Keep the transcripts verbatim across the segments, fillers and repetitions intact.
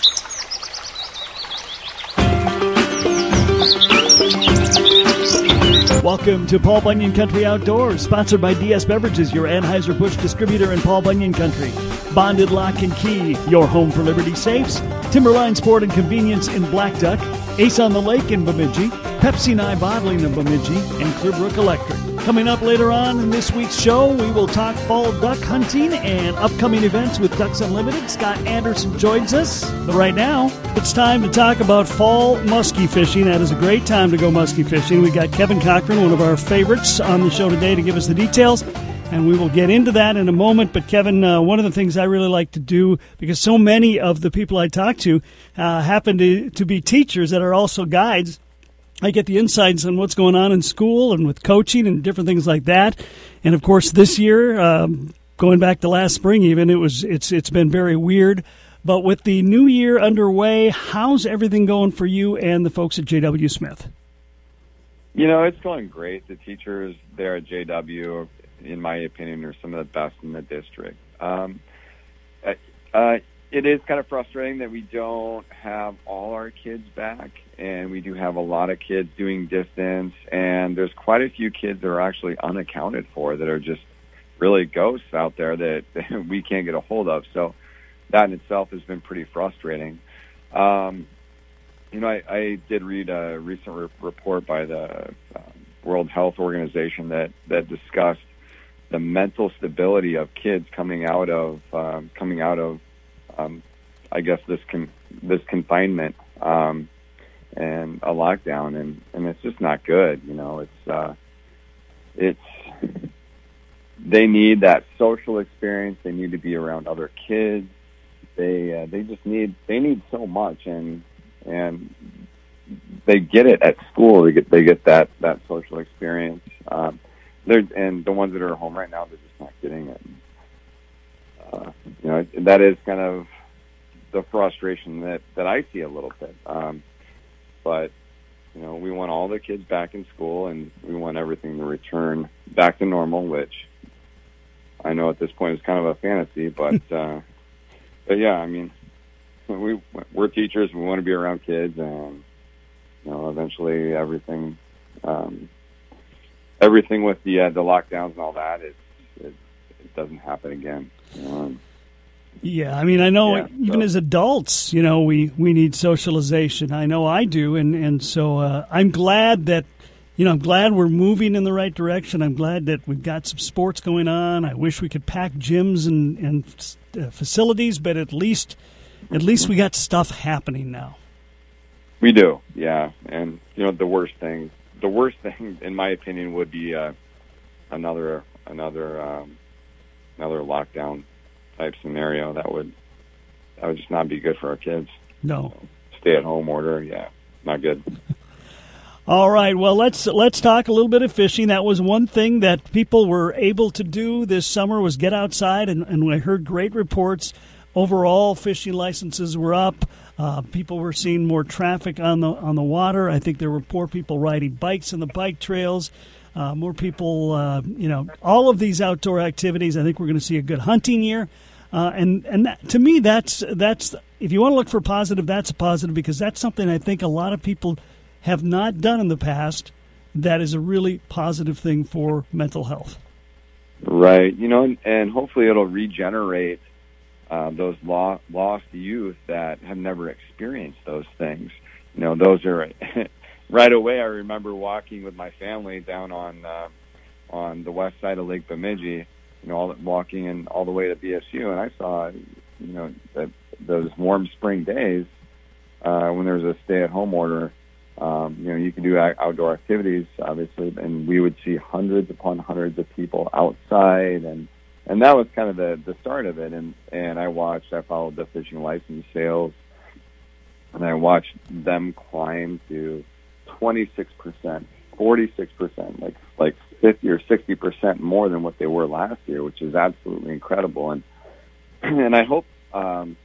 Welcome to Paul Bunyan Country Outdoors, sponsored by D S Beverages, your Anheuser-Busch distributor in Paul Bunyan Country. Bonded Lock and Key, your home for Liberty Safes. Timberline Sport and Convenience in Black Duck. Ace on the Lake in Bemidji. Pepsi Nye Bottling in Bemidji. And Clearbrook Electric. Coming up later on in this week's show, we will talk fall duck hunting and upcoming events with Ducks Unlimited. Scott Anderson joins us. But right now, it's time to talk about fall muskie fishing. That is a great time to go muskie fishing. We got Kevin Cochran, one of our favorites, on the show today to give us the details. And we will get into that in a moment. But, Kevin, uh, one of the things I really like to do, because so many of the people I talk to uh, happen to, to be teachers that are also guides, I get the insights on what's going on in school and with coaching and different things like that. And, of course, this year, um, going back to last spring even, it was it's it's been very weird. But with the new year underway, how's everything going for you and the folks at J W. Smith? You know, it's going great. The teachers there at J W, in my opinion, are some of the best in the district. Um, uh, it is kind of frustrating that we don't have all our kids back, and we do have a lot of kids doing distance, and there's quite a few kids that are actually unaccounted for that are just really ghosts out there that, that we can't get a hold of. So that in itself has been pretty frustrating. Um, you know, I, I did read a recent re- report by the uh, World Health Organization that, that discussed the mental stability of kids coming out of um, coming out of um, I guess this con- this confinement um, and a lockdown, and, and it's just not good. You know, it's uh, it's they need that social experience. They need to be around other kids. They uh, they just need they need so much, and and they get it at school. They get they get that that social experience. Um, They're, and the ones that are at home right now, they're just not getting it. Uh, you know, that is kind of the frustration that, that I see a little bit. Um, but, you know, we want all the kids back in school, and we want everything to return back to normal, which I know at this point is kind of a fantasy. But, uh, but yeah, I mean, we, we're teachers. We want to be around kids, and, you know, eventually everything um, – everything with the uh, the lockdowns and all that, it, it, it doesn't happen again. Um, yeah, I mean, I know yeah, even so. as adults, you know, we, we need socialization. I know I do, and, and so uh, I'm glad that, you know, I'm glad we're moving in the right direction. I'm glad that we've got some sports going on. I wish we could pack gyms and, and uh, facilities, but at least at least we got stuff happening now. We do, yeah. And, you know, the worst thing, The worst thing, in my opinion, would be uh, another another um, another lockdown type scenario. That would that would just not be good for our kids. No, so, stay at home order, yeah, not good. All right, well let's let's talk a little bit of fishing. That was one thing that people were able to do this summer was get outside, and, and I heard great reports. Overall, fishing licenses were up. Uh, people were seeing more traffic on the on the water. I think there were more people riding bikes in the bike trails, uh, more people, uh, you know, all of these outdoor activities. I think we're going to see a good hunting year. Uh, and and that, to me, that's that's if you want to look for positive, that's a positive, because that's something I think a lot of people have not done in the past. That is a really positive thing for mental health. Right. You know, and, and hopefully it'll regenerate Uh, those lo- lost youth that have never experienced those things. You know, those are right away. I remember walking with my family down on uh, on the west side of Lake Bemidji. You know, all, walking in all the way to B S U, and I saw, you know, that those warm spring days uh, when there was a stay-at-home order. Um, you know, you can do outdoor activities, obviously, and we would see hundreds upon hundreds of people outside, and And that was kind of the, the start of it. And, and I watched, I followed the fishing license sales, and I watched them climb to twenty-six percent, forty-six percent, like like fifty or sixty percent more than what they were last year, which is absolutely incredible. And and I hope um,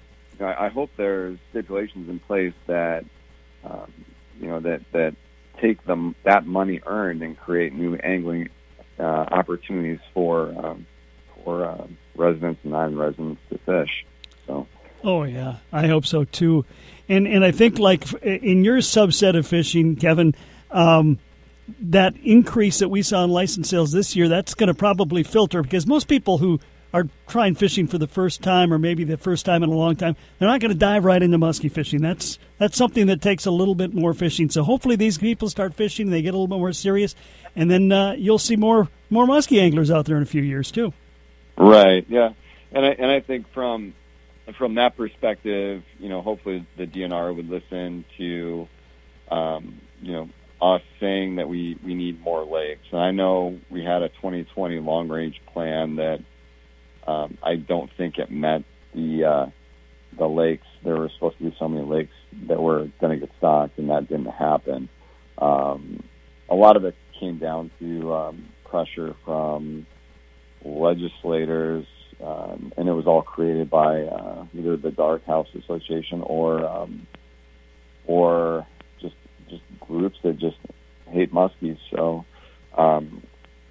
I hope there's stipulations in place that um, you know that that take them that money earned and create new angling uh, opportunities for. Um, for uh, residents and non-residents to fish. So Oh, yeah. I hope so, too. And and I think, like, in your subset of fishing, Kevin, um, that increase that we saw in license sales this year, that's going to probably filter, because most people who are trying fishing for the first time, or maybe the first time in a long time, they're not going to dive right into muskie fishing. That's that's something that takes a little bit more fishing. So hopefully these people start fishing, and they get a little bit more serious, and then uh, you'll see more more muskie anglers out there in a few years, too. Right, yeah. And I, and I think from... From that perspective, you know, hopefully the D N R would listen to, um, you know, us saying that we, we need more lakes. And I know we had a twenty twenty long-range plan that um, I don't think it met the uh, the lakes. There were supposed to be so many lakes that were going to get stocked, and that didn't happen. Um, a lot of it came down to um, pressure from legislators, Um, and it was all created by uh, either the Dark House Association or um, or just just groups that just hate muskies. So, um,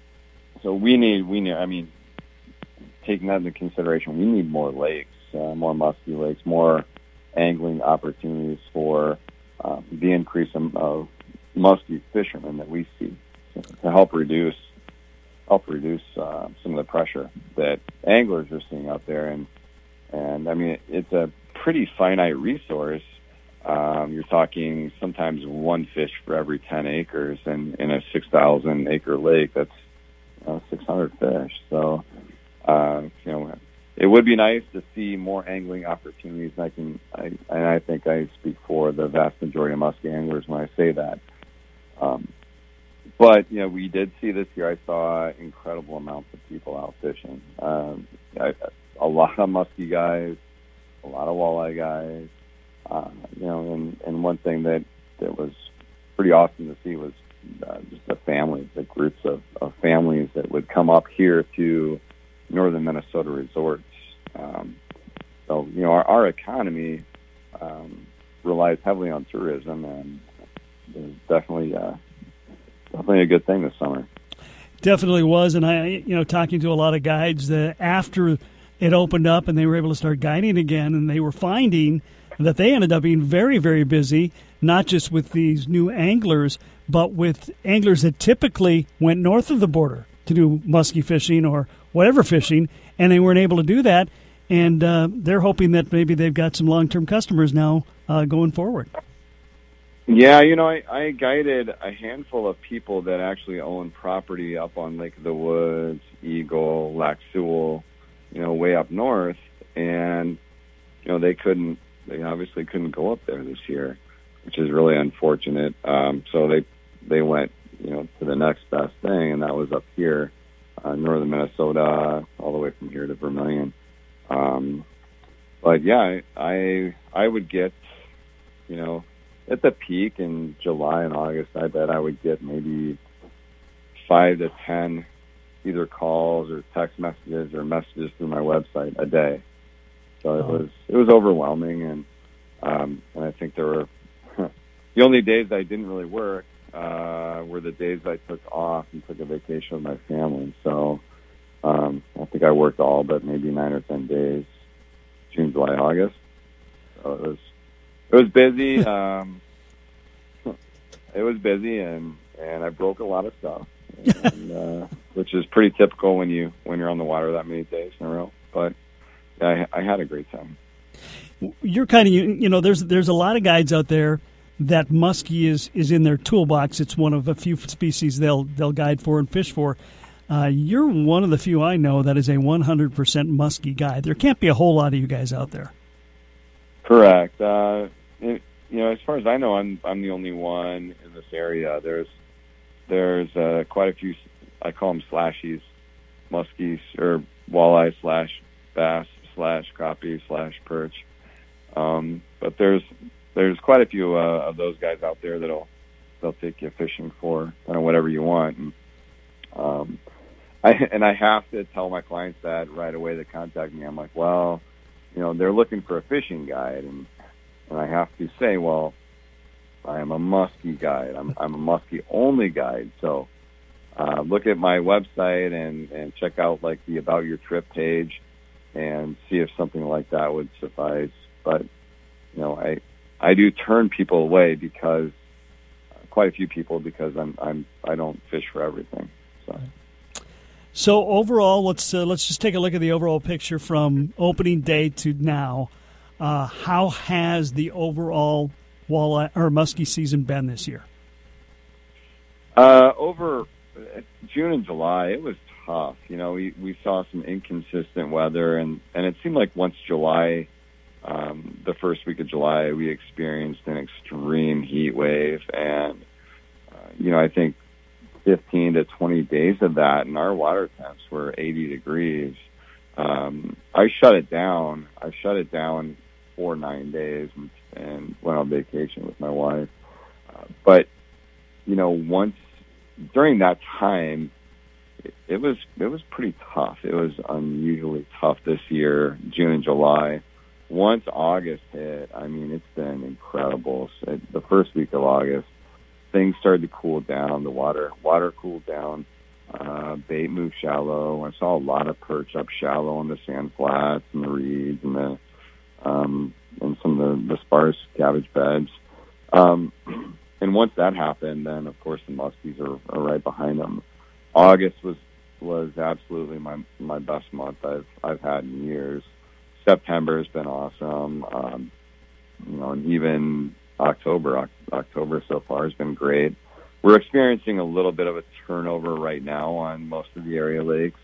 so we need we need. I mean, taking that into consideration, we need more lakes, uh, more muskie lakes, more angling opportunities for uh, the increase of, of muskie fishermen that we see to help reduce. help reduce uh, some of the pressure that anglers are seeing out there. And, and I mean, it's a pretty finite resource. Um, you're talking sometimes one fish for every ten acres, and in a six thousand acre lake, that's you know, six hundred fish. So, uh, you know, it would be nice to see more angling opportunities. And I can, I, and I think I speak for the vast majority of muskie anglers when I say that. Um, But, you know, we did see this year, I saw incredible amounts of people out fishing. Um, I, a lot of muskie guys, a lot of walleye guys. Uh, you know, and, and one thing that, that was pretty awesome to see was uh, just the families, the groups of, of families that would come up here to northern Minnesota resorts. Um, so, you know, our, our economy um, relies heavily on tourism, and there's definitely... Uh, Definitely a good thing this summer. Definitely was, and I, you know, talking to a lot of guides that after it opened up and they were able to start guiding again, and they were finding that they ended up being very, very busy, not just with these new anglers, but with anglers that typically went north of the border to do muskie fishing or whatever fishing, and they weren't able to do that, and uh, they're hoping that maybe they've got some long-term customers now uh, going forward. Yeah, you know, I, I guided a handful of people that actually own property up on Lake of the Woods, Eagle, Lac Sewell, you know, way up north, and, you know, they couldn't, they obviously couldn't go up there this year, which is really unfortunate. Um, so they, they went, you know, to the next best thing, and that was up here, uh, northern Minnesota, all the way from here to Vermilion. Um, but yeah, I, I, I would get, you know, at the peak in July and August, I bet I would get maybe five to ten either calls or text messages or messages through my website a day. So it was it was overwhelming, and um, and I think there were the only days I didn't really work uh, were the days I took off and took a vacation with my family. So um, I think I worked all but maybe nine or ten days, June, July, August. So it was. It was busy. Um, it was busy, and, and I broke a lot of stuff, and, uh, which is pretty typical when you when you're on the water that many days in a row. But I, I had a great time. You're kind of you, you know there's there's a lot of guides out there that muskie is, is in their toolbox. It's one of a few species they'll they'll guide for and fish for. Uh, you're one of the few I know that is a one hundred percent muskie guide. There can't be a whole lot of you guys out there. Correct. Uh, it, you know, as far as I know, I'm I'm the only one in this area. There's there's uh, quite a few. I call them slashies, muskies or walleye slash bass slash crappie slash perch. Um, but there's there's quite a few uh, of those guys out there that'll they'll take you fishing for kind of whatever you want. And um, I and I have to tell my clients that right away. They contact me. I'm like, well, you know, they're looking for a fishing guide, and and I have to say, well, I am a muskie guide. I'm I'm a muskie only guide. So uh, look at my website and and check out like the About Your Trip page. and see if something like that would suffice. But, you know, I I do turn people away because uh, quite a few people because I'm I'm I don't fish for everything. So. So overall, let's uh, let's just take a look at the overall picture from opening day to now. Uh, how has the overall walleye or muskie season been this year? Uh, over June and July, it was tough. You know, we, we saw some inconsistent weather, and, and it seemed like once July, um, the first week of July, we experienced an extreme heat wave, and uh, you know, I think fifteen to twenty days of that, and our water temps were eighty degrees. Um, I shut it down. I shut it down for nine days and, and went on vacation with my wife. Uh, but, you know, once during that time, it, it was it was pretty tough. It was unusually tough this year, June and July. Once August hit, I mean, it's been incredible. So the first week of August, things started to cool down. The water water cooled down. Uh, bait moved shallow. I saw a lot of perch up shallow on the sand flats and the reeds and the um, and some of the, the sparse cabbage beds. Um, and once that happened, then of course the muskies are, are right behind them. August was was absolutely my my best month I've I've had in years. September has been awesome. Um, you know, and even October October so far has been great. We're experiencing a little bit of a turnover right now on most of the area lakes.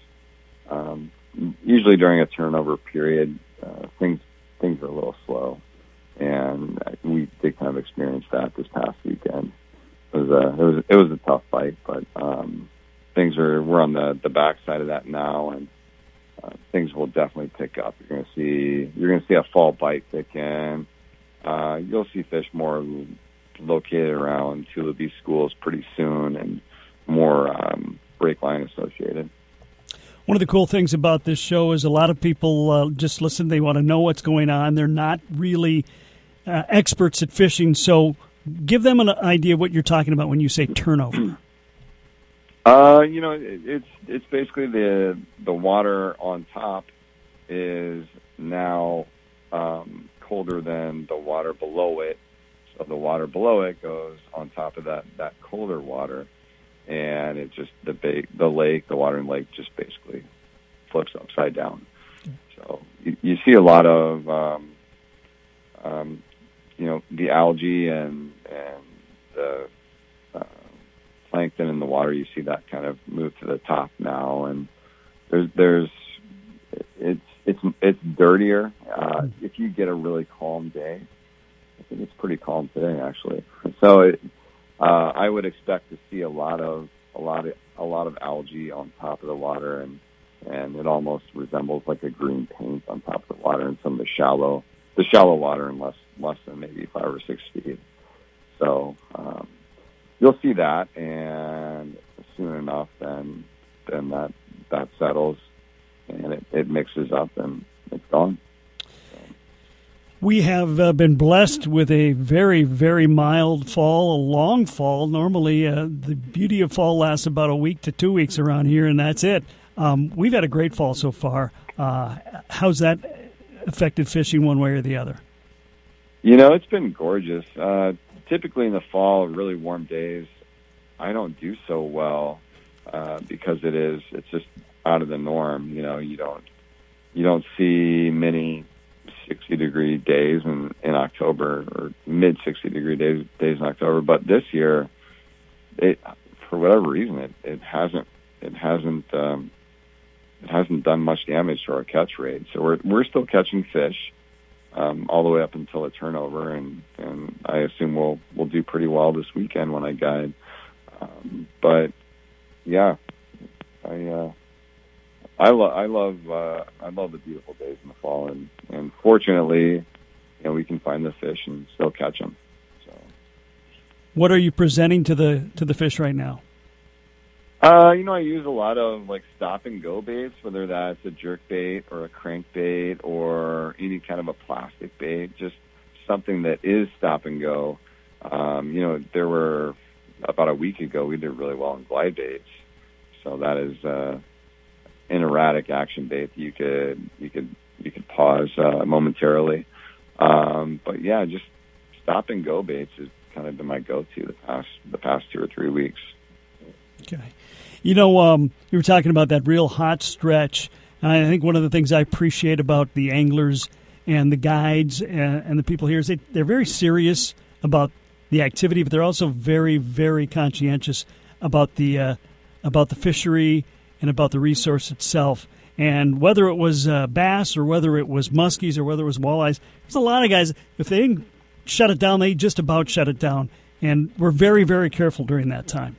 Um, usually during a turnover period, uh, things things are a little slow, and we did kind of experience that this past weekend. It was a it was it was a tough fight, but um, things are we're on the the backside of that now, and uh, things will definitely pick up. You're going to see you're going to see a fall bite thicken. Uh, you'll see fish more located around Tulabee schools pretty soon, and more um, break line associated. One of the cool things about this show is a lot of people uh, just listen. They want to know what's going on. They're not really uh, experts at fishing, so give them an idea of what you're talking about when you say turnover. Uh, you know, it, it's it's basically the the water on top is now um, colder than the water below it. So the water below it goes on top of that, that colder water, and it just the ba- the lake, the water in the lake, just basically flips upside down. So you, you see a lot of um, um, you know the algae and and the uh, plankton in the water. You see that kind of move to the top now, and there's there's it's it's it's dirtier. Uh, if you get a really calm day. I think it's pretty calm today, actually. So, it, uh, I would expect to see a lot of a lot of a lot of algae on top of the water, and and it almost resembles like a green paint on top of the water in some of the shallow the shallow water in less less than maybe five or six feet. So um, you'll see that, and soon enough, then then that that settles, and it, it mixes up, and it's gone. We have uh, been blessed with a very, very mild fall, a long fall. Normally, uh, the beauty of fall lasts about a week to two weeks around here, and that's it. Um, we've had a great fall so far. Uh, how's that affected fishing one way or the other? You know, it's been gorgeous. Uh, typically in the fall, really warm days, I don't do so well uh, because it is, it's just out of the norm. You know, you don't, you don't see many sixty degree days in, in October, or mid sixty degree days days in October. But this year, it for whatever reason, it, it hasn't it hasn't um, it hasn't done much damage to our catch rate. So we're we're still catching fish um, all the way up until a turnover, and, and I assume we'll we'll do pretty well this weekend when I guide. Um, but yeah, I. Uh, I love I love uh, I love the beautiful days in the fall, and, and fortunately, you know, we can find the fish and still catch them. So, what are you presenting to the to the fish right now? Uh, you know, I use a lot of like stop and go baits, whether that's a jerk bait or a crank bait or any kind of a plastic bait, just something that is stop and go. Um, you know, there were about a week ago we did really well in glide baits, so that is. Uh, an erratic action bait, you could you could you could pause uh, momentarily. Um, but yeah, just stop and go baits has kind of been my go-to the past the past two or three weeks. Okay, you know, um, you were talking about that real hot stretch, and I think one of the things I appreciate about the anglers and the guides and, and the people here is they, they're very serious about the activity, but they're also very, very conscientious about the uh, about the fishery and about the resource itself. And whether it was uh, bass or whether it was muskies or whether it was walleyes, there's a lot of guys, if they didn't shut it down, they just about shut it down. And we're very, very careful during that time.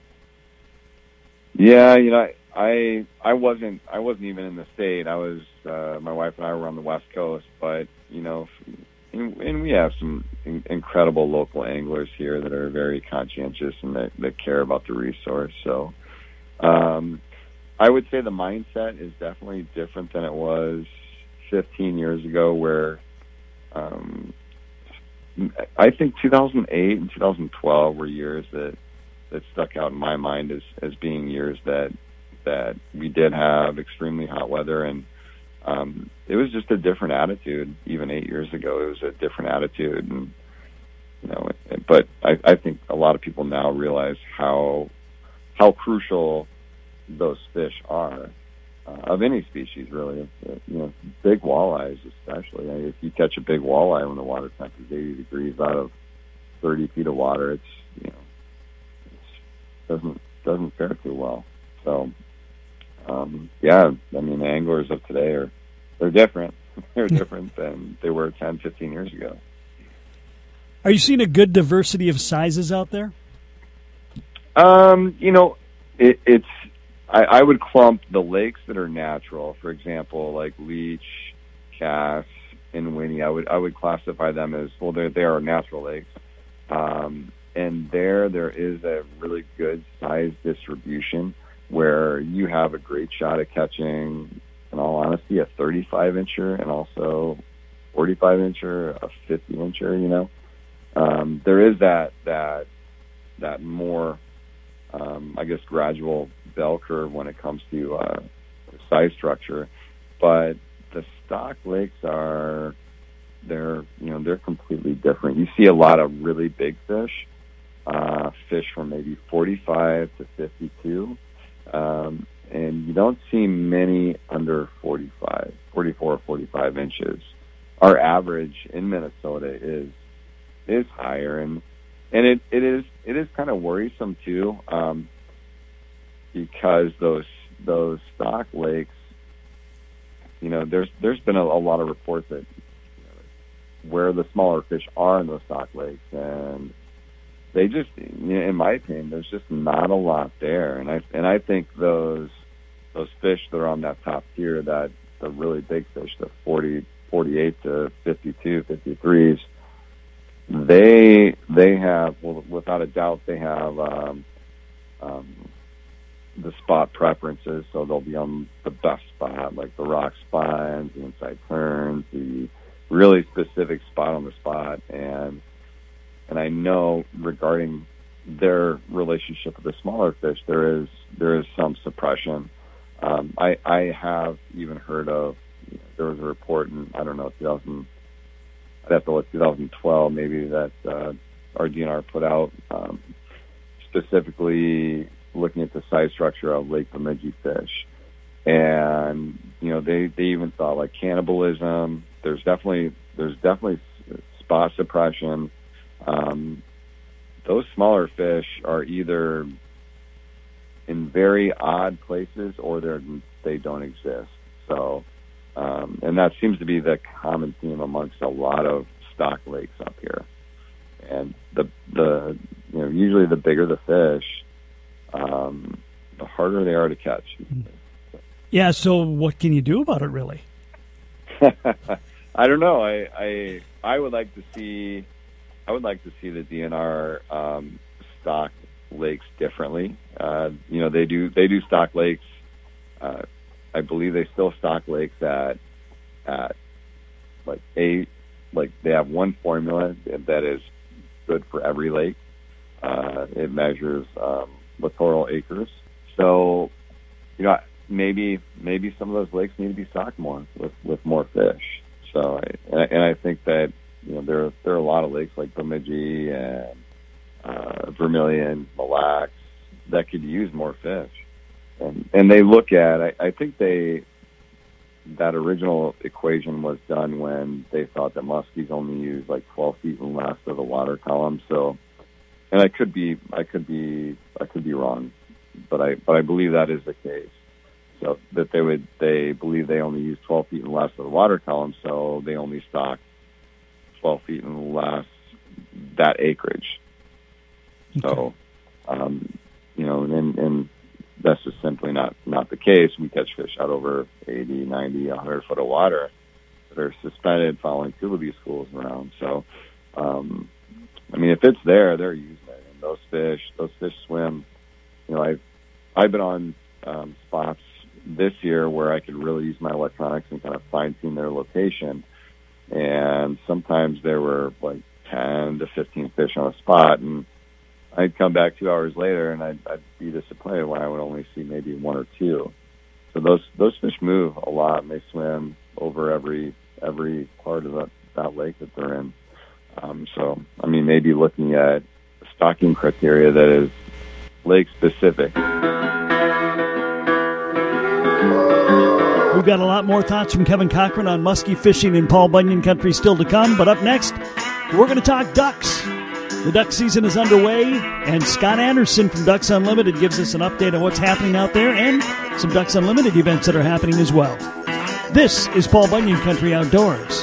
Yeah, you know, I I wasn't I wasn't even in the state. I was uh, my wife and I were on the West Coast, but you know, and, and we have some in, incredible local anglers here that are very conscientious and that, that care about the resource. So. Um, I would say the mindset is definitely different than it was fifteen years ago, where um, I think two thousand eight and two thousand twelve were years that, that stuck out in my mind as, as being years that that we did have extremely hot weather, and um, it was just a different attitude. Even eight years ago, it was a different attitude, and you know. But I, I think a lot of people now realize how how crucial those fish are, uh, of any species, really. You know, big walleyes especially. I mean, if you catch a big walleye when the water temp is eighty degrees out of thirty feet of water, it's, you know, it doesn't doesn't fare too well. So, um, yeah, I mean, the anglers of today are they're different. They're different than they were ten, fifteen years ago. Are you seeing a good diversity of sizes out there? Um, you know, it, it's. I, I would clump the lakes that are natural, for example, like Leech, Cass, and Winnie. I would I would classify them as, well, they they are natural lakes, um, and there there is a really good size distribution where you have a great shot at catching, in all honesty, a thirty-five incher and also forty-five incher, a fifty incher. You know, um, there is that that that more. Um, I guess gradual bell curve when it comes to uh, size structure, but the stock lakes are they're you know they're completely different. You see a lot of really big fish, uh, fish from maybe forty-five to fifty-two, um, and you don't see many under forty-five, forty-four, forty-five inches. Our average in Minnesota is is higher, and And it, it is it is kind of worrisome too, um, because those those stock lakes, you know, there's there's been a, a lot of reports that, you know, where the smaller fish are in those stock lakes, and they just, you know, in my opinion, there's just not a lot there, and I and I think those those fish that are on that top tier, that the really big fish, the forty, forty-eight to fifty-two, fifty-threes. They they have, well, without a doubt, they have um, um, the spot preferences, so they'll be on the best spot, like the rock spines, the inside turns, the really specific spot on the spot, and and I know regarding their relationship with the smaller fish, there is there is some suppression. Um, I I have even heard of, you know, there was a report in, I don't know, two thousand. I'd have to look, two thousand twelve maybe, that uh, our D N R put out, um, specifically looking at the size structure of Lake Bemidji fish. And, you know, they, they even thought like cannibalism. There's definitely there's definitely spot suppression. Um, those smaller fish are either in very odd places or they're they don't exist. So. Um, and that seems to be the common theme amongst a lot of stock lakes up here. And the the you know usually the bigger the fish, um, the harder they are to catch. Yeah. So what can you do about it, really? I don't know. I, I I would like to see I would like to see the D N R um, stock lakes differently. Uh, you know, they do they do stock lakes. Uh, I believe they still stock lakes at at like eight, like they have one formula that is good for every lake. Uh, it measures um, littoral acres. So, you know, maybe maybe some of those lakes need to be stocked more with, with more fish. So, I, and I think that you know there there are a lot of lakes like Bemidji and uh, Vermilion, Mille Lacs that could use more fish, and and they look at. I, I think they that original equation was done when they thought that muskies only use like twelve feet and less of the water column. So, and I could be I could be I could be wrong, but I but I believe that is the case. So that they would, they believe they only use twelve feet and less of the water column, so they only stock twelve feet and less that acreage. Okay. So, um, you know, and, and that's just simply not, not the case. We catch fish out over eighty, ninety, one hundred foot of water that are suspended following Tulabee schools around. So, um, I mean, if it's there, they're using it. And those fish, those fish swim. You know, I've, I've been on um, spots this year where I could really use my electronics and kind of fine tune their location. And sometimes there were like ten to fifteen fish on a spot, and I'd come back two hours later and I'd, I'd be disappointed when I would only see maybe one or two. So those, those fish move a lot, and they swim over every, every part of the, that lake that they're in. Um, so, I mean, maybe looking at stocking criteria that is lake specific. We've got a lot more thoughts from Kevin Cochran on muskie fishing in Paul Bunyan Country still to come. But up next, we're going to talk ducks. The duck season is underway, and Scott Anderson from Ducks Unlimited gives us an update on what's happening out there and some Ducks Unlimited events that are happening as well. This is Paul Bunyan Country Outdoors.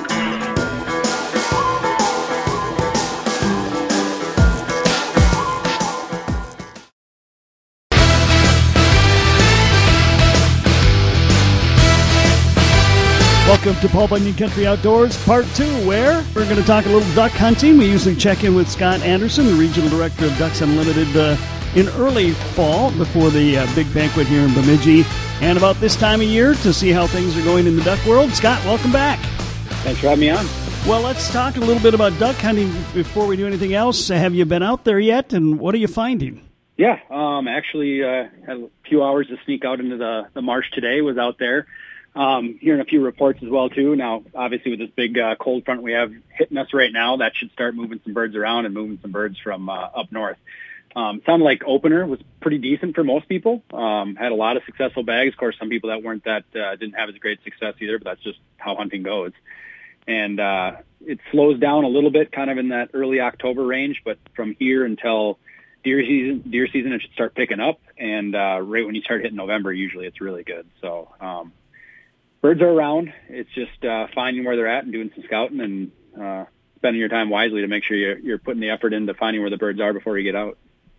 Welcome to Paul Bunyan Country Outdoors, Part two, where we're going to talk a little duck hunting. We usually check in with Scott Anderson, the Regional Director of Ducks Unlimited, uh, in early fall before the uh, big banquet here in Bemidji, and about this time of year to see how things are going in the duck world. Scott, welcome back. Thanks for having me on. Well, let's talk a little bit about duck hunting before we do anything else. Have you been out there yet, and what are you finding? Yeah, um, actually uh, had a few hours to sneak out into the, the marsh today, was out there. Um, hearing a few reports as well, too. Now, obviously, with this big uh, cold front we have hitting us right now, that should start moving some birds around and moving some birds from uh, up north. Um, sounded like opener was pretty decent for most people. Um, had a lot of successful bags. Of course, some people that weren't that uh, didn't have as great success either, but that's just how hunting goes. And uh, it slows down a little bit kind of in that early October range, but from here until deer season, deer season, it should start picking up. And uh, right when you start hitting November, usually it's really good. So, um, birds are around. It's just uh, finding where they're at and doing some scouting and uh, spending your time wisely to make sure you're, you're putting the effort into finding where the birds are before you get out.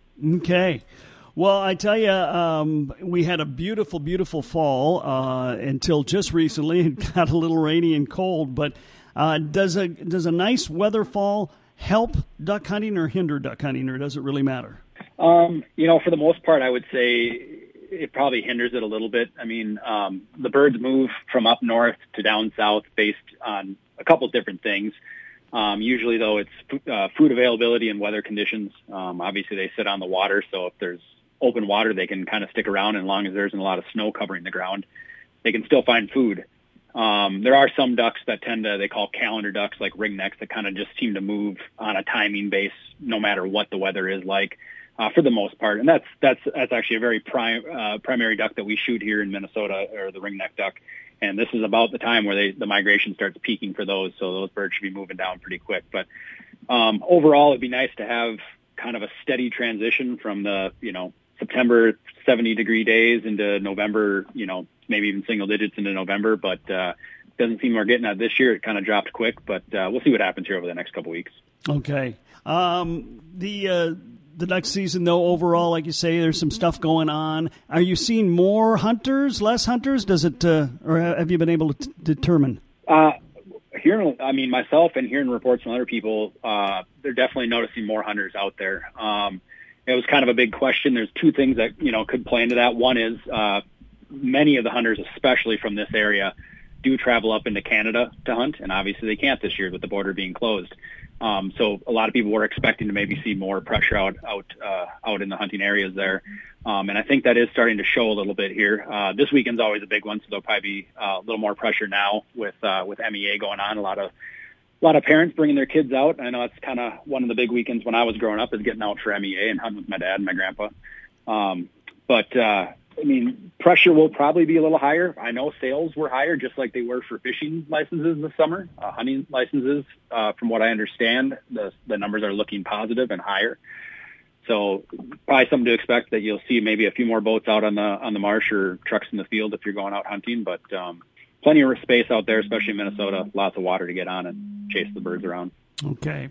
Okay. Well, I tell you, um, we had a beautiful, beautiful fall uh, until just recently. It got a little rainy and cold, but uh, does a does a nice weather fall help duck hunting or hinder duck hunting, or does it really matter? Um, you know, for the most part, I would say it probably hinders it a little bit. I mean, um, the birds move from up north to down south based on a couple different things. Um, usually, though, it's uh, food availability and weather conditions. Um, obviously, they sit on the water, so if there's open water, they can kind of stick around. And as long as there isn't a lot of snow covering the ground, they can still find food. Um, there are some ducks that tend to, they call calendar ducks, like ringnecks, that kind of just seem to move on a timing base no matter what the weather is like. Uh, for the most part, and that's that's that's actually a very prime uh, primary duck that we shoot here in Minnesota, or the ringneck duck. And this is about the time where they, the migration starts peaking for those, so those birds should be moving down pretty quick. But um, overall, it'd be nice to have kind of a steady transition from the you know September seventy degree days into November, you know maybe even single digits into November. But uh, doesn't seem we're getting that this year. It kind of dropped quick, but uh, we'll see what happens here over the next couple weeks. Okay. Um, the uh The duck season, though, overall, like you say, there's some stuff going on. Are you seeing more hunters, less hunters? Does it, uh, or have you been able to t- determine? Uh, hearing, I mean, myself and hearing reports from other people, uh, they're definitely noticing more hunters out there. Um, it was kind of a big question. There's two things that, you know, could play into that. One is uh, many of the hunters, especially from this area, do travel up into Canada to hunt, and obviously they can't this year with the border being closed. Um, so a lot of people were expecting to maybe see more pressure out out uh, out in the hunting areas there, um, and I think that is starting to show a little bit here. Uh, this weekend's always a big one, so there'll probably be uh, a little more pressure now with uh, with M E A going on. A lot of a lot of parents bringing their kids out. I know that's kind of one of the big weekends when I was growing up, is getting out for M E A and hunting with my dad and my grandpa. Um, but uh, I mean, pressure will probably be a little higher. I know sales were higher, just like they were for fishing licenses this summer. Uh, hunting licenses, uh, from what I understand, the, the numbers are looking positive and higher. So probably something to expect, that you'll see maybe a few more boats out on the on the marsh or trucks in the field if you're going out hunting. But um, plenty of space out there, especially in Minnesota. Lots of water to get on and chase the birds around. Okay.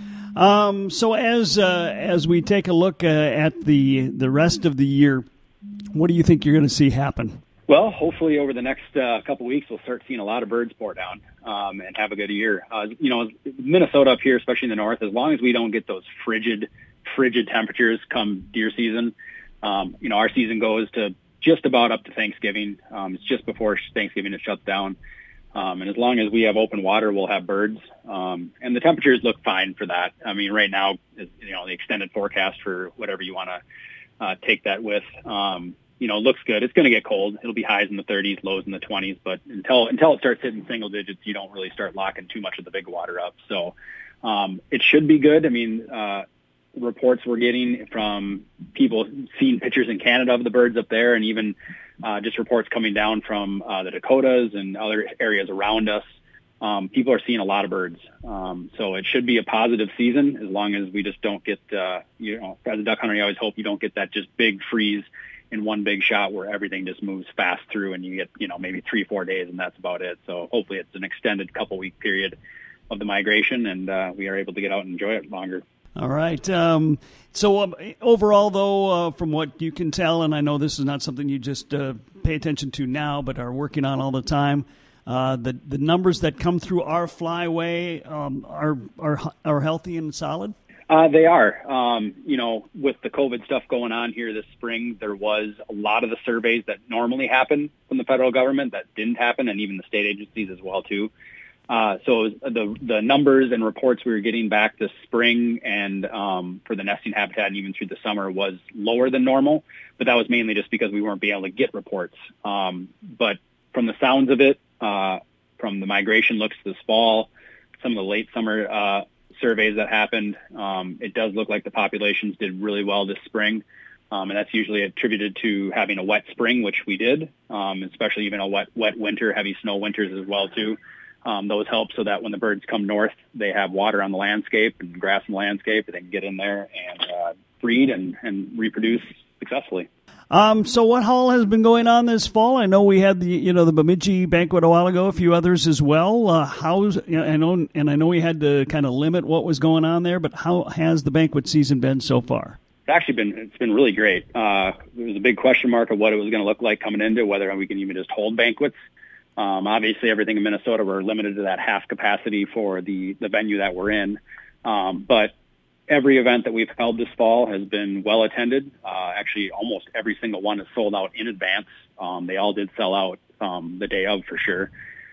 Um, so as uh, as we take a look uh, at the the rest of the year, what do you think you're going to see happen? Well, hopefully over the next uh, couple of weeks, we'll start seeing a lot of birds pour down um, and have a good year. Uh, you know, Minnesota up here, especially in the north, as long as we don't get those frigid, frigid temperatures come deer season, um, you know, our season goes to just about up to Thanksgiving. Um, it's just before Thanksgiving it shuts down. Um, and as long as we have open water, we'll have birds. Um, and the temperatures look fine for that. I mean, right now, you know, the extended forecast for whatever you want to uh, take that with, um, you know, looks good. It's going to get cold. It'll be highs in the thirties, lows in the twenties. But until until it starts hitting single digits, you don't really start locking too much of the big water up. So um, it should be good. I mean, uh, reports we're getting from people seeing pictures in Canada of the birds up there, and even uh, just reports coming down from uh, the Dakotas and other areas around us. Um, people are seeing a lot of birds. Um, so it should be a positive season, as long as we just don't get, uh, you know, as a duck hunter, you always hope you don't get that just big freeze in one big shot where everything just moves fast through and you get, you know, maybe three, four days and that's about it. So hopefully it's an extended couple week period of the migration, and uh, we are able to get out and enjoy it longer. All right. Um, so um, overall, though, uh, from what you can tell, and I know this is not something you just uh, pay attention to now, but are working on all the time, uh, the the numbers that come through our flyway um, are are are healthy and solid. Uh, they are. Um, you know, with the COVID stuff going on here this spring, there was a lot of the surveys that normally happen from the federal government that didn't happen, and even the state agencies as well too. Uh, so the the numbers and reports we were getting back this spring and um, for the nesting habitat and even through the summer was lower than normal, but that was mainly just because we weren't being able to get reports. Um, but from the sounds of it, uh, from the migration looks this fall, some of the late summer uh, surveys that happened, um, it does look like the populations did really well this spring. Um, and that's usually attributed to having a wet spring, which we did, um, especially even a wet, wet winter, heavy snow winters as well too. Um, those help so that when the birds come north, they have water on the landscape and grass in the landscape, and they can get in there and uh, breed and, and reproduce successfully. Um, so what all has been going on this fall? I know we had the, you know, the Bemidji banquet a while ago, a few others as well. Uh, how's, you know, I know, and I know we had to kind of limit what was going on there, but how has the banquet season been so far? It's actually been, it's been really great. Uh, there was a big question mark of what it was going to look like coming into, whether we can even just hold banquets. Um, obviously, everything in Minnesota, we're limited to that half capacity for the, the venue that we're in. Um, but every event that we've held this fall has been well attended. Uh, actually, almost every single one is sold out in advance. Um, they all did sell out um, the day of for sure.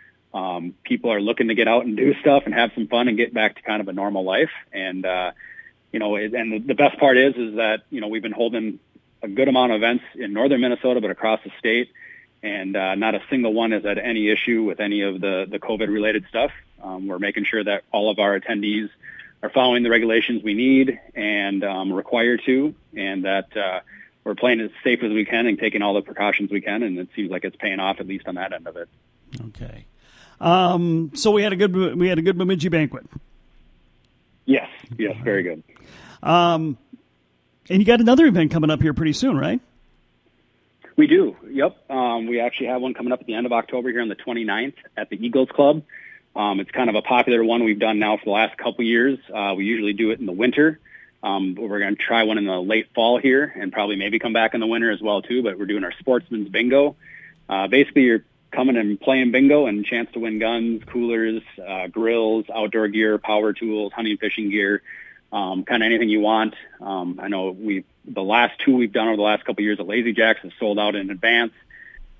Um, people are looking to get out and do stuff and have some fun and get back to kind of a normal life. And, uh, you know, it, and the, the best part is, is that, you know, we've been holding a good amount of events in northern Minnesota, but across the state. And uh, not a single one has had any issue with any of the, the COVID-related stuff. Um, we're making sure that all of our attendees are following the regulations we need and um, required to, and that uh, we're playing as safe as we can and taking all the precautions we can, and it seems like it's paying off, at least on that end of it. Okay. Um, so we had a good we had a good Bemidji banquet. Yes, yes, very good. Um, and you got another event coming up here pretty soon, right? We do, yep. Um, we actually have one coming up at the end of October here on the twenty-ninth at the Eagles Club. Um, it's kind of a popular one we've done now for the last couple years. Uh, we usually do it in the winter, um, but we're going to try one in the late fall here and probably maybe come back in the winter as well too, but we're doing our Sportsman's Bingo. Uh, basically, you're coming and playing bingo and chance to win guns, coolers, uh, grills, outdoor gear, power tools, hunting, fishing gear, um, kind of anything you want. Um, I know we the last two we've done over the last couple of years at Lazy Jacks have sold out in advance.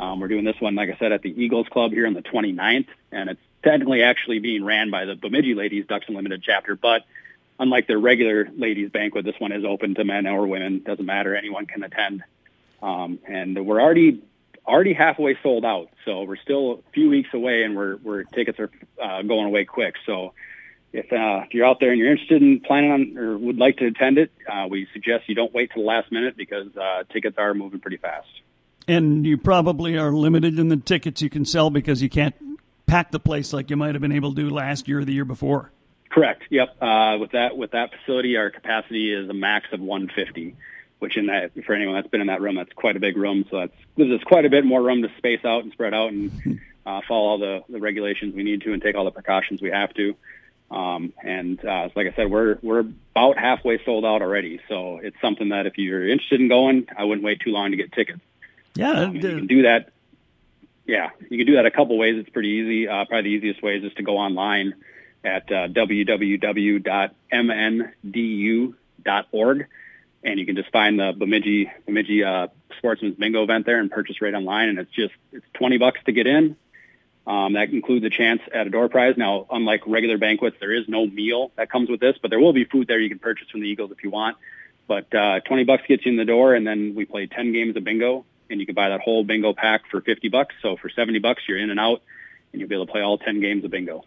Um, we're doing this one, like I said, at the Eagles Club here on the twenty-ninth, and it's technically actually being ran by the Bemidji Ladies Ducks Unlimited chapter, but unlike their regular ladies banquet, this one is open to men or women. Doesn't matter. Anyone can attend. Um, and we're already already halfway sold out, so we're still a few weeks away, and we're, we're tickets are uh, going away quick. So if, uh, if you're out there and you're interested in planning on or would like to attend it, uh, we suggest you don't wait till the last minute because uh, tickets are moving pretty fast. And you probably are limited in the tickets you can sell because you can't pack the place like you might have been able to do last year or the year before. Correct. Yep. Uh, with that with that facility, our capacity is a max of one fifty, which in that for anyone that's been in that room, that's quite a big room. So that's gives us quite a bit more room to space out and spread out and uh, follow all the, the regulations we need to and take all the precautions we have to. Um, and uh, so like I said, we're we're about halfway sold out already. So it's something that if you're interested in going, I wouldn't wait too long to get tickets. Yeah, um, you can do that. Yeah, you can do that a couple ways. It's pretty easy. Uh, probably the easiest way is just to go online at uh, w w w dot m n d u dot org, and you can just find the Bemidji Bemidji uh, Sportsman's Bingo event there and purchase right online. And it's just it's twenty bucks to get in. Um, that includes a chance at a door prize. Now, unlike regular banquets, there is no meal that comes with this, but there will be food there you can purchase from the Eagles if you want. But uh, twenty bucks gets you in the door, and then we play ten games of bingo. And you can buy that whole bingo pack for fifty bucks. So for seventy bucks, you're in and out, and you'll be able to play all ten games of bingo.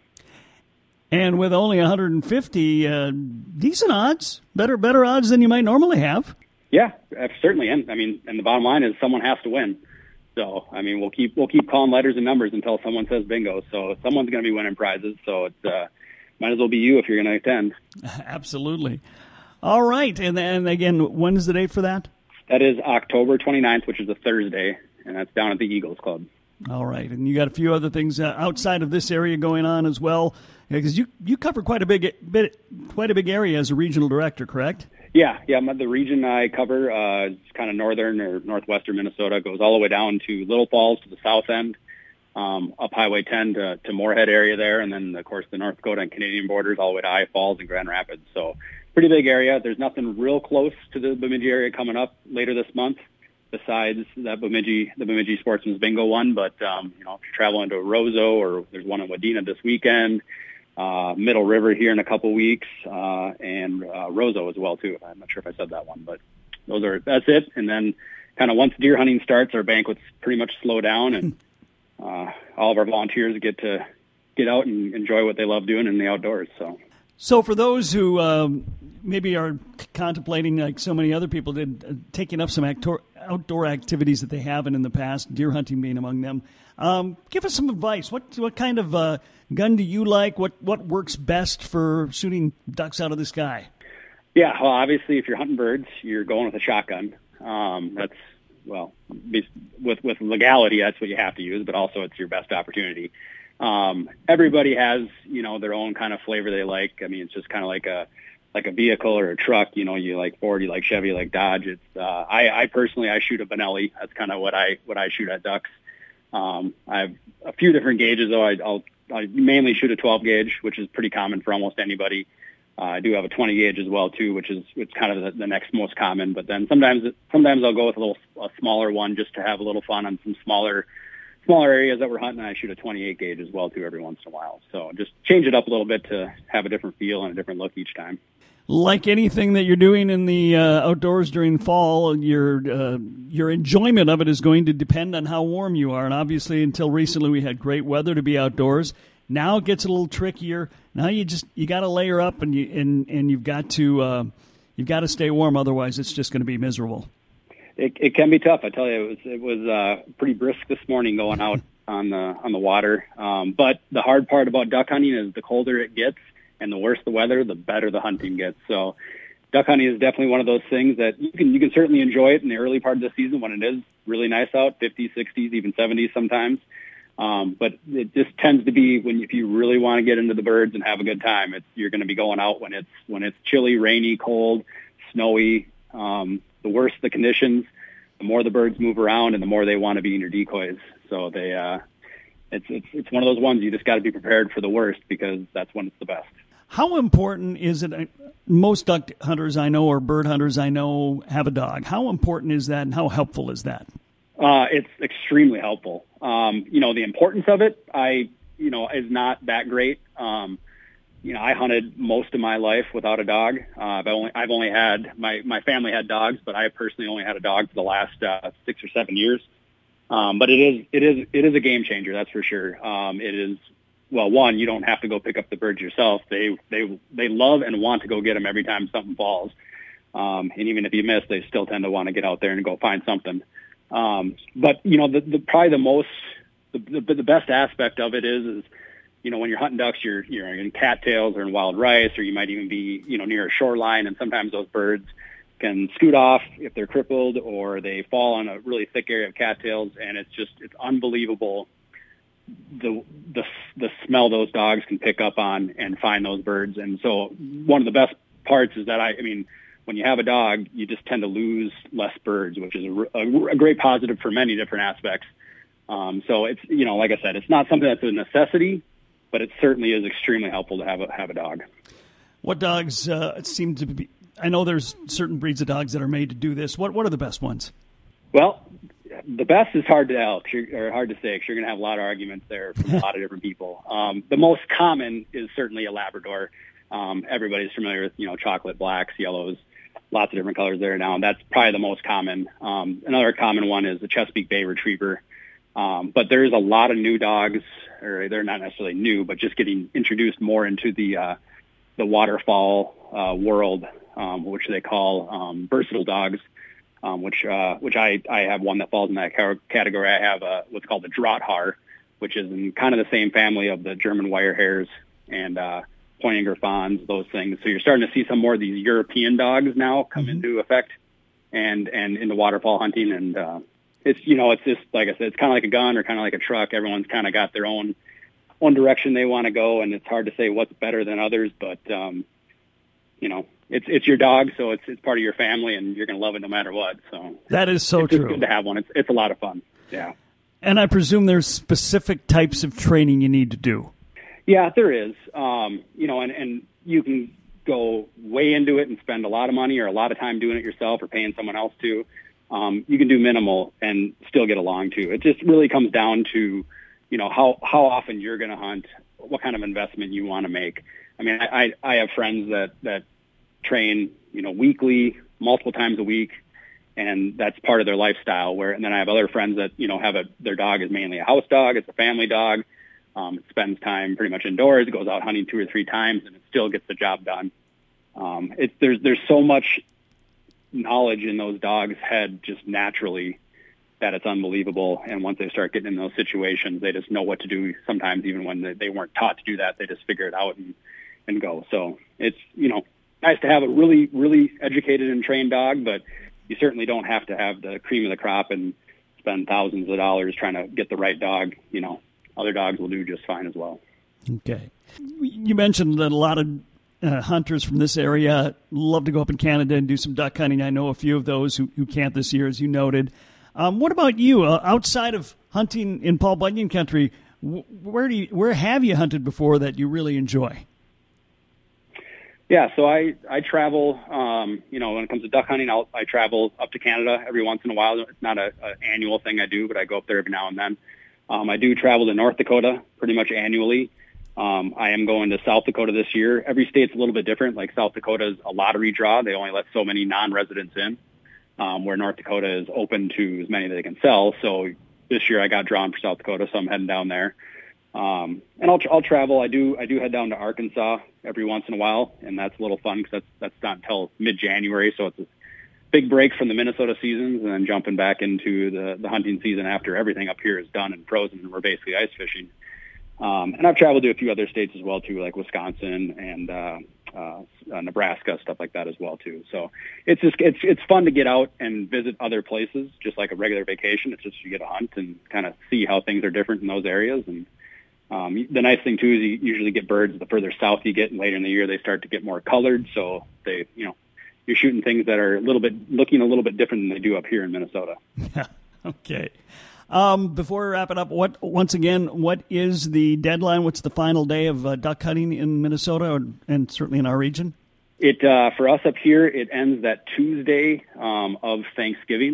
And with only one hundred fifty, uh, decent odds, better better odds than you might normally have. Yeah, certainly. And I mean, and the bottom line is someone has to win. So I mean, we'll keep we'll keep calling letters and numbers until someone says bingo. So someone's going to be winning prizes. So it's uh, might as well be you if you're going to attend. Absolutely. All right, and and again, when is the date for that? That is October twenty-ninth, which is a Thursday, and that's down at the Eagles Club. All right, and you got a few other things uh, outside of this area going on as well, because you you cover quite a big bit, quite a big area as a regional director, correct? Yeah, yeah. The region I cover uh, is kind of northern or northwestern Minnesota, goes all the way down to Little Falls to the south end, um, up Highway ten to, to Moorhead area there, and then of course the North Dakota and Canadian borders all the way to I Falls and Grand Rapids. So. Pretty big area. There's nothing real close to the Bemidji area coming up later this month, besides that Bemidji, the Bemidji Sportsman's Bingo one. But um, you know, if you're traveling to Roseau, or there's one in Wadena this weekend, uh, Middle River here in a couple weeks, uh, and uh, Roseau as well too. I'm not sure if I said that one, but those are that's it. And then, kind of once deer hunting starts, our banquets pretty much slow down, and uh, all of our volunteers get to get out and enjoy what they love doing in the outdoors. So. So for those who um, maybe are contemplating, like so many other people did, uh, taking up some actor- outdoor activities that they haven't in the past, deer hunting being among them, um, give us some advice. What what kind of uh, gun do you like? What what works best for shooting ducks out of the sky? Yeah, well, obviously, if you're hunting birds, you're going with a shotgun. Um, that's, well, with with legality, that's what you have to use, but also it's your best opportunity. Um, everybody has, you know, their own kind of flavor they like. I mean, it's just kind of like a, like a vehicle or a truck, you know, you like Ford, you like Chevy, you like Dodge. It's, uh, I, I personally, I shoot a Benelli. That's kind of what I, what I shoot at ducks. Um, I have a few different gauges though. I, I'll, I mainly shoot a twelve gauge, which is pretty common for almost anybody. Uh, I do have a twenty gauge as well too, which is, it's kind of the, the next most common, but then sometimes, sometimes I'll go with a little, a smaller one just to have a little fun on some smaller, smaller areas that we're hunting. I shoot a twenty-eight gauge as well too every once in a while. So just change it up a little bit to have a different feel and a different look each time. Like anything that you're doing in the uh, outdoors during fall, your uh, your enjoyment of it is going to depend on how warm you are. And obviously, until recently, we had great weather to be outdoors. Now it gets a little trickier. Now you just you got to layer up and you and, and you've got to uh, you've got to stay warm. Otherwise, it's just going to be miserable. It, it can be tough. I tell you, it was it was uh, pretty brisk this morning going out on the on the water. Um, but the hard part about duck hunting is the colder it gets and the worse the weather, the better the hunting gets. So, duck hunting is definitely one of those things that you can you can certainly enjoy it in the early part of the season when it is really nice out, fifties, sixties, even seventies sometimes. Um, but it just tends to be when if you really want to get into the birds and have a good time, it's you're going to be going out when it's when it's chilly, rainy, cold, snowy. Um, the worse the conditions, the more the birds move around and the more they want to be in your decoys. So they, uh, it's, it's, it's one of those ones you just got to be prepared for the worst because that's when it's the best. How important is it? Most duck hunters I know or bird hunters I know have a dog. How important is that and how helpful is that? Uh, Uh, it's extremely helpful. Um, you know, the importance of it, I, you know, is not that great. Um, you know, I hunted most of my life without a dog. Uh, I've only, I've only had, my, my family had dogs, but I personally only had a dog for the last, uh, six or seven years. Um, but it is, it is, it is a game changer. That's for sure. Um, it is, well, one, you don't have to go pick up the birds yourself. They, they, they love and want to go get them every time something falls. Um, and even if you miss, they still tend to want to get out there and go find something. Um, but you know, the, the, probably the most, the, the, the best aspect of it is, is, you know, when you're hunting ducks, you're, you're in cattails or in wild rice, or you might even be, you know, near a shoreline. And sometimes those birds can scoot off if they're crippled, or they fall on a really thick area of cattails. And it's just, it's unbelievable the, the, the smell those dogs can pick up on and find those birds. And so one of the best parts is that I, I mean, when you have a dog, you just tend to lose less birds, which is a, a, a great positive for many different aspects. Um, so it's, you know, like I said, it's not something that's a necessity, but it certainly is extremely helpful to have a, have a dog. What dogs uh, seem to be, I know there's certain breeds of dogs that are made to do this. What, what are the best ones? Well, the best is hard to tell, or hard to say, because you're going to have a lot of arguments there from a lot of different people. Um, the most common is certainly a Labrador. Um, everybody's familiar with, you know, chocolate blacks, yellows, lots of different colors there now. That's probably the most common. Um, another common one is the Chesapeake Bay Retriever. Um, but there's a lot of new dogs, or they're not necessarily new, but just getting introduced more into the, uh, the waterfowl, uh, world, um, which they call, um, versatile dogs. Um, which, uh, which I, I have one that falls in that category. I have, uh, what's called the Drahthaar, which is in kind of the same family of the German wire hairs and, uh, Pointing Griffons, those things. So you're starting to see some more of these European dogs now come mm-hmm. into effect and, and into waterfowl hunting. And, uh, it's, you know, it's just, like I said, it's kind of like a gun or kind of like a truck. Everyone's kind of got their own, one direction they want to go. And it's hard to say what's better than others, but, um, you know, it's, it's your dog. So it's, it's part of your family and you're going to love it no matter what. So that is so true. It's good to have one. It's, it's a lot of fun. Yeah. And I presume there's specific types of training you need to do. Yeah, there is. Um, you know, and, and you can go way into it and spend a lot of money or a lot of time doing it yourself or paying someone else to. Um, you can do minimal and still get along too. It just really comes down to, you know, how, how often you're going to hunt, what kind of investment you want to make. I mean, I, I, I have friends that, that train, you know, weekly, multiple times a week, and that's part of their lifestyle. Where, and then I have other friends that, you know, have a, their dog is mainly a house dog. It's a family dog. Um, it spends time pretty much indoors, goes out hunting two or three times, and it still gets the job done. Um, it's, there's, there's so much knowledge in those dogs' head just naturally that it's unbelievable. And once they start getting in those situations, they just know what to do. Sometimes even when they, they weren't taught to do that, they just figure it out and, and go. So it's, you know, nice to have a really, really educated and trained dog, but you certainly don't have to have the cream of the crop and spend thousands of dollars trying to get the right dog. You know, other dogs will do just fine as well. Okay. You mentioned that a lot of uh, hunters from this area love to go up in Canada and do some duck hunting. I know a few of those who, who can't this year, as you noted. Um, what about you? Uh, outside of hunting in Paul Bunyan country, wh- where do you, where have you hunted before that you really enjoy? Yeah, so I, I travel, um, you know, when it comes to duck hunting, I'll, I travel up to Canada every once in a while. It's not a, a annual thing I do, but I go up there every now and then. Um, I do travel to North Dakota pretty much annually. Um, I am going to South Dakota this year. Every state's a little bit different. Like South Dakota is a lottery draw. They only let so many non-residents in, um, where North Dakota is open to as many that they can sell. So this year I got drawn for South Dakota, so I'm heading down there. Um, and I'll, I'll travel. I do, I do head down to Arkansas every once in a while, and that's a little fun because that's, that's not until mid-January. So it's a big break from the Minnesota seasons and then jumping back into the, the hunting season after everything up here is done and frozen and we're basically ice fishing. Um, and I've traveled to a few other states as well too, like Wisconsin and, uh, uh, uh, Nebraska, stuff like that as well too. So it's just, it's, it's fun to get out and visit other places, just like a regular vacation. It's just, you get a hunt and kind of see how things are different in those areas. And, um, the nice thing too is you usually get birds the further south you get, and later in the year they start to get more colored. So they, you know, you're shooting things that are a little bit, looking a little bit different than they do up here in Minnesota. Yeah. Okay. Um, before we wrap it up, what once again, what is the deadline? What's the final day of uh, duck hunting in Minnesota or, and certainly in our region? It uh, for us up here, it ends that Tuesday um, of Thanksgiving.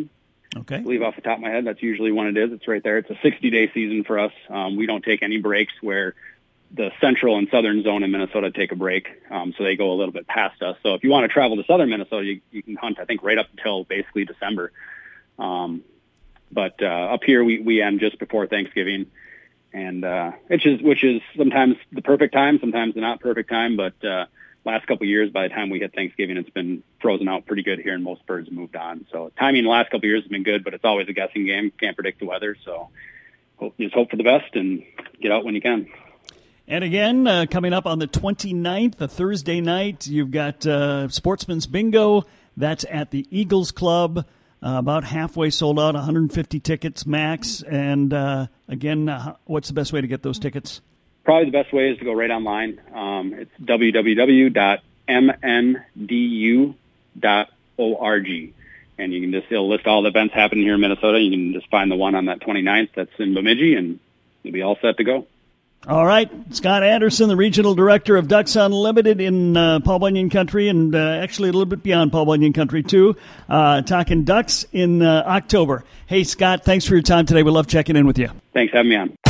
Okay. I believe off the top of my head, that's usually when it is. It's right there. It's a sixty-day season for us. Um, we don't take any breaks where the central and southern zone in Minnesota take a break, um, so they go a little bit past us. So if you want to travel to southern Minnesota, you, you can hunt, I think, right up until basically December. Um, but uh, up here, we, we end just before Thanksgiving, and uh, which is which is sometimes the perfect time, sometimes the not perfect time. But uh, last couple of years, by the time we hit Thanksgiving, it's been frozen out pretty good here, and most birds have moved on. So timing the last couple of years has been good, but it's always a guessing game. Can't predict the weather, so hope, just hope for the best and get out when you can. And again, uh, coming up on the twenty-ninth, a Thursday night, you've got uh, Sportsman's Bingo. That's at the Eagles Club. Uh, about halfway sold out, one hundred fifty tickets max. And uh, again, uh, what's the best way to get those tickets? Probably the best way is to go right online. Um, it's w w w dot m n d u dot org. And you can just, it'll list all the events happening here in Minnesota. You can just find the one on that twenty-ninth that's in Bemidji, and you'll be all set to go. All right. Scott Anderson, the Regional Director of Ducks Unlimited in uh, Paul Bunyan Country, and uh, actually a little bit beyond Paul Bunyan Country, too, uh, talking ducks in uh, October. Hey, Scott, thanks for your time today. We love checking in with you. Thanks for having me on.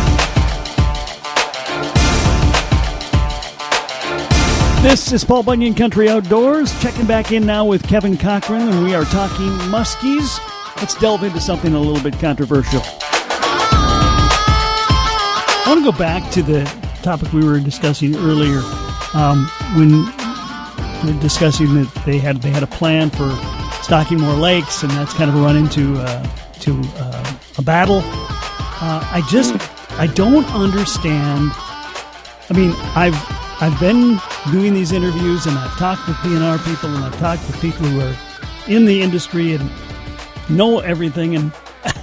This is Paul Bunyan Country Outdoors. Checking back in now with Kevin Cochran, and we are talking muskies. Let's delve into something a little bit controversial. I want to go back to the topic we were discussing earlier um, when we were discussing that they had they had a plan for stocking more lakes, and that's kind of run into uh, to uh, a battle. Uh, I just I don't understand. I mean, I've I've been doing these interviews, and I've talked with D N R people, and I've talked with people who are in the industry and know everything, and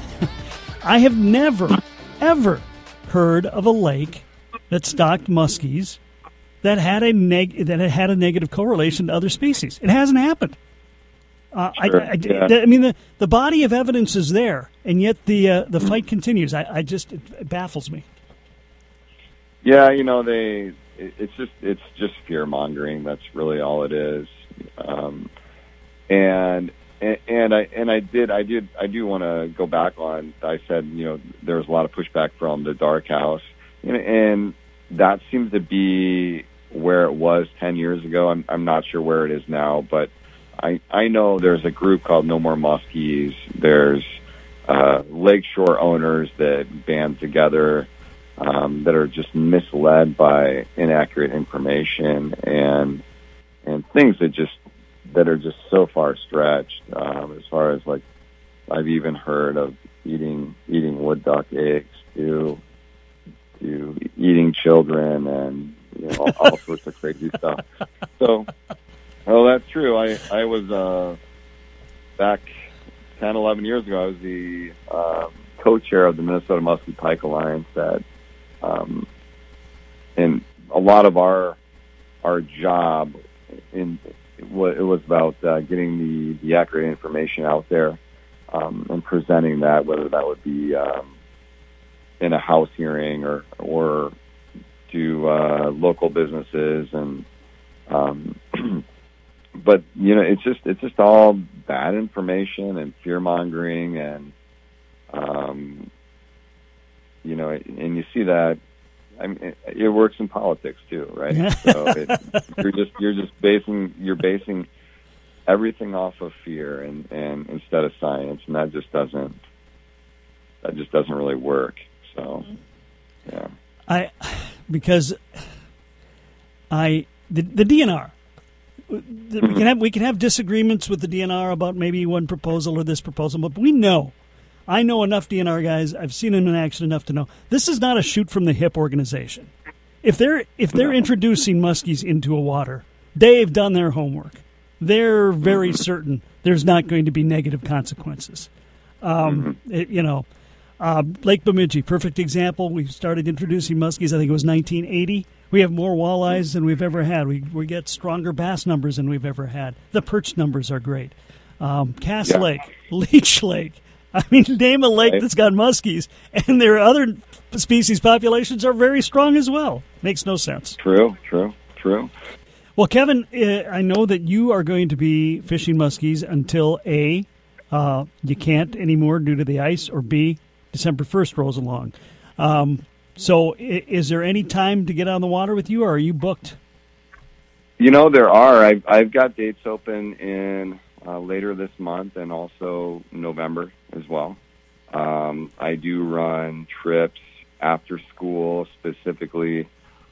I have never ever heard of a lake that stocked muskies that had a neg- that had a negative correlation to other species. It hasn't happened. Uh, sure, I, I, yeah. I, I mean, the, the body of evidence is there, and yet the uh, the fight continues. I, I just it, it baffles me. Yeah, you know, they it, it's just it's just fear mongering. That's really all it is. Um, and And, and I and I did I did I do want to go back on. I said, you know, there was a lot of pushback from the Dark House, and, and that seems to be where it was ten years ago. I'm I'm not sure where it is now, but I I know there's a group called No More Muskies. There's uh, lakeshore owners that band together um, that are just misled by inaccurate information and and things that just. that are just so far stretched, um, as far as, like, I've even heard of eating eating wood duck eggs to to eating children and, you know, all, all sorts of crazy stuff. So, well, that's true. I, I was, uh, back ten, eleven years ago, I was the um, co-chair of the Minnesota Muskie Pike Alliance that, um, and a lot of our our job in it was about uh, getting the, the accurate information out there um, and presenting that, whether that would be um, in a House hearing or or to uh, local businesses, and um, but you know it's just it's just all bad information and fear mongering, and um, you know, and you see that. I mean, it, it works in politics too, right? So it, you're just you're just basing you're basing everything off of fear and, and instead of science, and that just doesn't that just doesn't really work. So, yeah, I because I the, the D N R. The, we can have we can have disagreements with the D N R about maybe one proposal or this proposal, but we know. I know enough D N R guys. I've seen them in action enough to know this is not a shoot from the hip organization. If they're if they're introducing muskies into a water, they've done their homework. They're very certain there's not going to be negative consequences. Um, it, you know, uh, Lake Bemidji, perfect example. We started introducing muskies. I think it was nineteen eighty. We have more walleyes than we've ever had. We we get stronger bass numbers than we've ever had. The perch numbers are great. Um, Cass yeah. Lake, Leech Lake. I mean, name a lake right. that's got muskies, and their other species populations are very strong as well. Makes no sense. True, true, true. Well, Kevin, uh, I know that you are going to be fishing muskies until A, uh, you can't anymore due to the ice, or B, December first rolls along. Um, so I- is there any time to get on the water with you, or are you booked? You know, there are. I've, I've got dates open in uh, later this month and also November as well. Um, I do run trips after school, specifically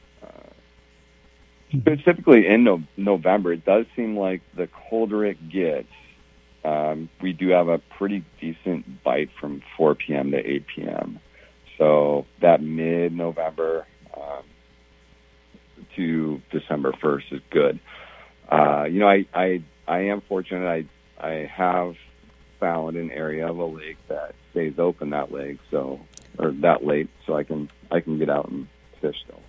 uh, specifically in no- November. It does seem like the colder it gets, um, we do have a pretty decent bite from four p.m. to eight p.m. So that mid-November um, to December first is good. Uh, you know, I, I I am fortunate. I I have found an area of a lake that stays open that lake, so or that late, so I can I can get out and fish still.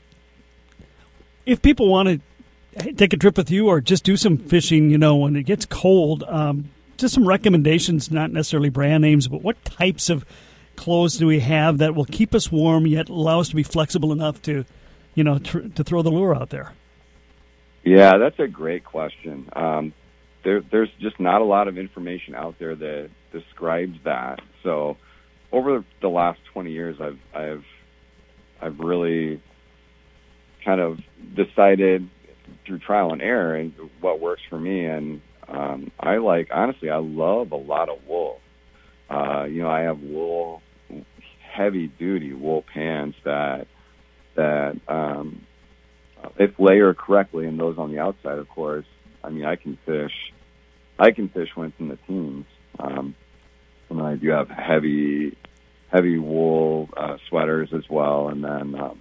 If people want to take a trip with you or just do some fishing, you know, when it gets cold, um, just some recommendations, not necessarily brand names, but what types of clothes do we have that will keep us warm yet allow us to be flexible enough to, you know, tr- to throw the lure out there? Yeah, that's a great question. Um, there, there's just not a lot of information out there that describes that. So, over the last twenty years, I've, I've, I've really kind of decided through trial and error and what works for me. And um, I like, honestly, I love a lot of wool. Uh, you know, I have wool, heavy duty wool pants that that. Um, If layered correctly, and those on the outside, of course, I mean, I can fish. I can fish when it's in the teens. Um, and I do have heavy, heavy wool uh, sweaters as well, and then um,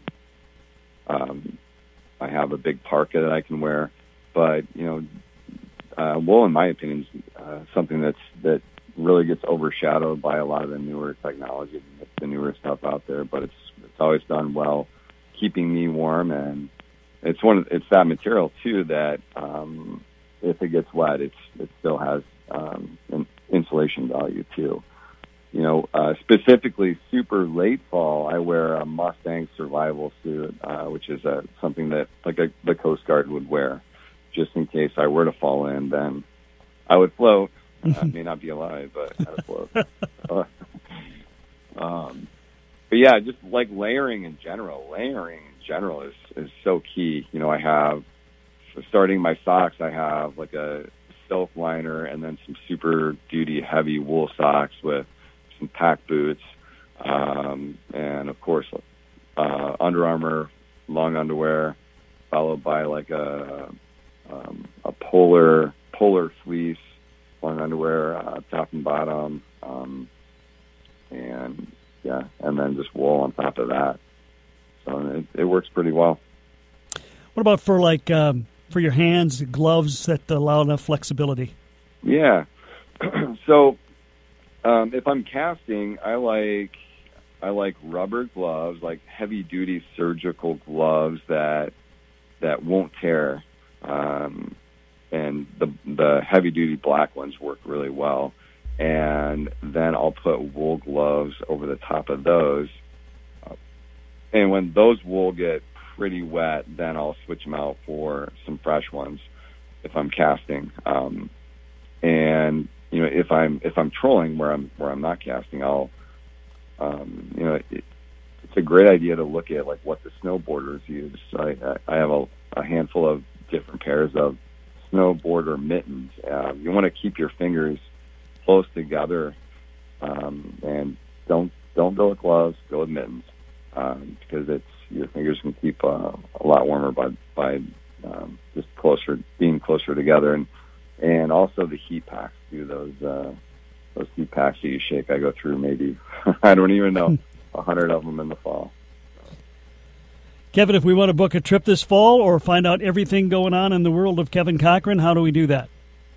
um, I have a big parka that I can wear. But you know, uh, wool, in my opinion, is uh, something that's that really gets overshadowed by a lot of the newer technology, the newer stuff out there. But it's it's always done well, keeping me warm. And It's one. Of, it's that material too that um, if it gets wet, it's it still has um, an insulation value too. You know, uh, specifically super late fall, I wear a Mustang survival suit, uh, which is a, something that like a, the Coast Guard would wear, just in case I were to fall in. Then I would float. I may not be alive, but I would float. uh, um, but yeah, just like layering in general, layering. General is is so key. You know, I have starting my socks. I have like a silk liner and then some super duty heavy wool socks with some pack boots, um, and of course uh, Under Armour long underwear, followed by like a um, a polar polar fleece long underwear, uh, top and bottom, um, and yeah, and then just wool on top of that. So it, it works pretty well. What about for like um, for your hands, gloves that allow enough flexibility? Yeah. so um, if I'm casting, I like I like rubber gloves, like heavy duty surgical gloves that that won't tear, um, and the the heavy duty black ones work really well. And then I'll put wool gloves over the top of those. And when those wool get pretty wet, then I'll switch them out for some fresh ones if I'm casting. Um, and you know, if I'm if I'm trolling where I'm where I'm not casting, I'll um, you know, it, it's a great idea to look at like what the snowboarders use. I I have a, a handful of different pairs of snowboarder mittens. Um, you want to keep your fingers close together, um, and don't don't go with gloves. Go with mittens. Um, because it's your fingers can keep uh, a lot warmer by by um, just closer being closer together, and and also the heat packs too. Those uh, those heat packs that you shake. I go through maybe I don't even know a hundred of them in the fall. Kevin, if we want to book a trip this fall or find out everything going on in the world of Kevin Cochran, how do we do that?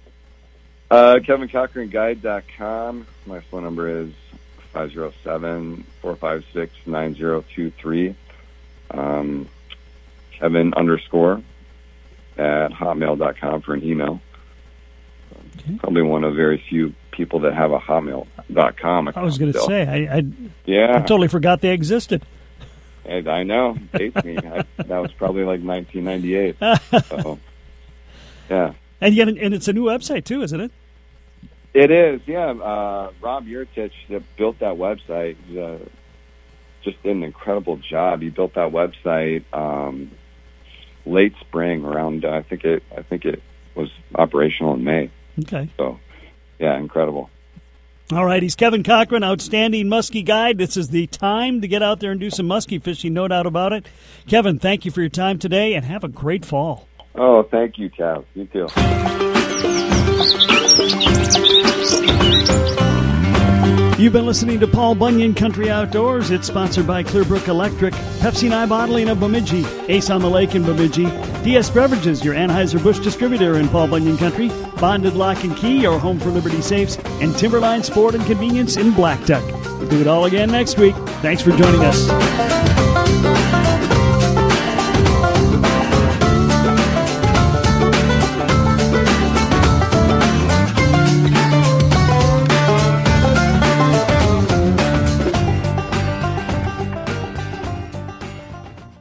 Uh, Kevin Cochran Guide dot com. My phone number is five oh seven, four five six, nine oh two three. Um, Kevin underscore at hotmail dot com for an email. Okay. Probably one of very few people that have a hotmail dot com account. I was going to say, I, I, yeah. I totally forgot they existed. And I know. Dates me. I, that was probably like nineteen ninety-eight. So, yeah. And yet, and it's a new website too, isn't it? It is, yeah. Uh, Rob Yurtich that built that website uh, just did an incredible job. He built that website um, late spring, around uh, I think it I think it was operational in May. Okay. So, yeah, incredible. All right, he's Kevin Cochran, outstanding muskie guide. This is the time to get out there and do some muskie fishing, no doubt about it. Kevin, thank you for your time today, and have a great fall. Oh, thank you, Tav. You too. You've been listening to Paul Bunyan Country Outdoors. It's sponsored by Clearbrook Electric, Pepsi and I Bottling of Bemidji, Ace on the Lake in Bemidji, D S Beverages, your Anheuser-Busch distributor in Paul Bunyan Country, Bonded Lock and Key, your home for Liberty Safes, and Timberline Sport and Convenience in Black Duck. We'll do it all again next week. Thanks for joining us.